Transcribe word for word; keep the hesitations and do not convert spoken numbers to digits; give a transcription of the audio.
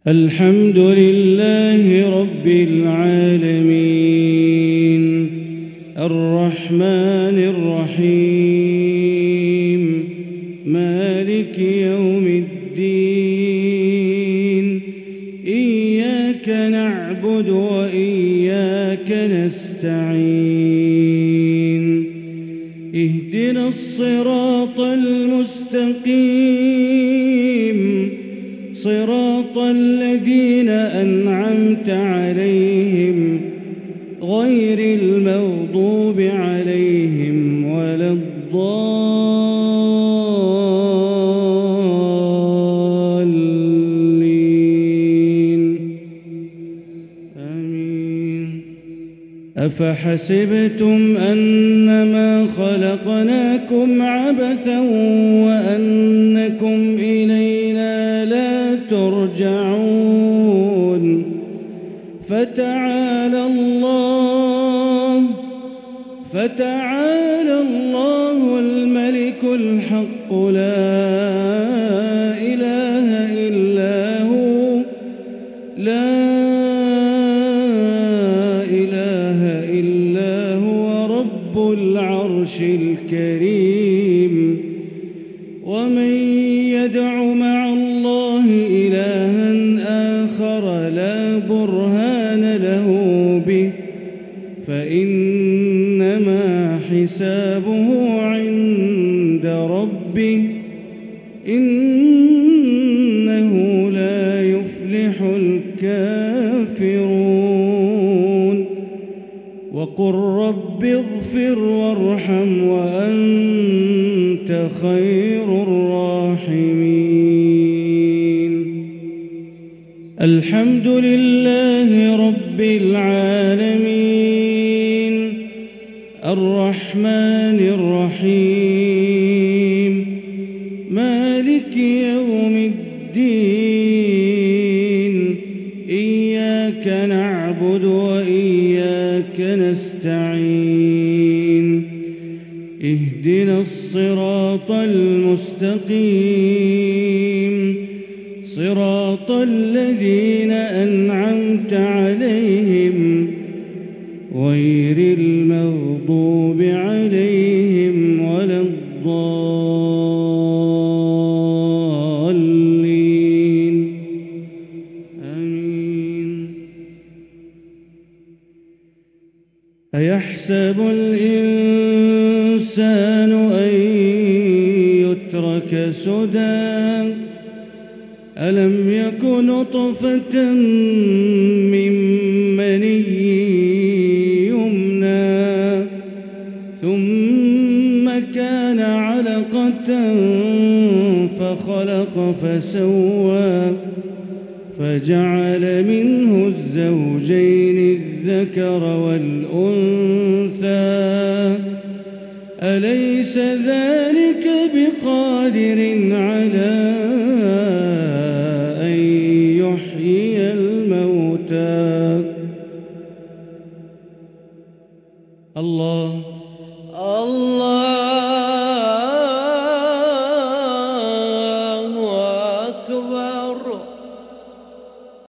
الحمد لله رب العالمين الرحمن الرحيم مالك يوم الدين إياك نعبد وإياك نستعين اهدنا الصراط المستقيم صراط الذين أنعمت عليهم غير المغضوب عليهم ولا الضالين آمين. أفحسبتم أنما خلقناكم عبثا وأنكم إلينا لا ترجعون فتعالى الله فتعالى الله الملك الحق لا إله إلا هو لا إله إلا هو رب العرش الكريم. ومن يدع مع الله إلها آخر لا برهان له به فإنما حسابه عند ربه إنه لا يفلح الكافرون. وقل رب اغفر وارحم وأنت خير الراحمين. الحمد لله رب العالمين الرحمن الرحيم مالك يوم الدين إياك نعبد وإياك نستعين اهدنا الصراط المستقيم صراط الذين أنعمت عليهم غير المغضوب عليهم ولا الضالين آمين. أيحسب الإنسان أن يترك سدى ألم يك نطفة من مني يمنى ثم كان علقة فخلق فسوى فجعل منه الزوجين الذكر والأنثى أليس ذلك بقادر على أن يحيي الموتى. الله الله